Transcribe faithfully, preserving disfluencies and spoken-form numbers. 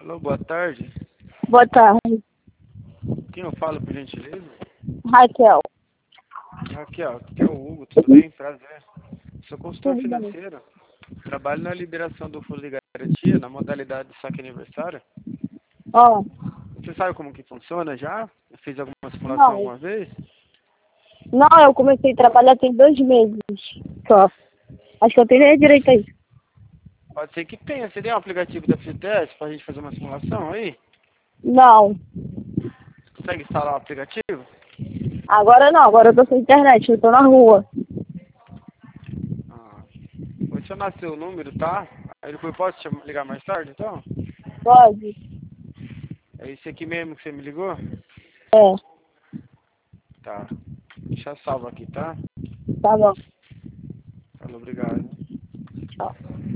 Alô, boa tarde. Boa tarde. Quem eu falo, por gentileza? Raquel. Raquel, aqui é o Hugo, tudo bem? Prazer. Sou consultor Tudo bem? financeiro. Trabalho na liberação do fundo de garantia, na modalidade de saque aniversário. Ó, Você sabe como que funciona já? Eu fiz alguma simulação não. alguma vez? Não, eu comecei a trabalhar tem dois meses só. Acho que eu tenho nem direito aí. Pode ser que tenha. Você tem um aplicativo da F G T S pra gente fazer uma simulação aí? Não. Consegue instalar o aplicativo? Agora não, agora eu tô sem internet, eu tô na rua. Ah, vou adicionar seu número, tá? Aí depois posso te ligar mais tarde, então? Pode? É esse aqui mesmo que você me ligou? É, Tá. Deixa eu salvo aqui, tá? tá bom. Falou, obrigado. Tchau.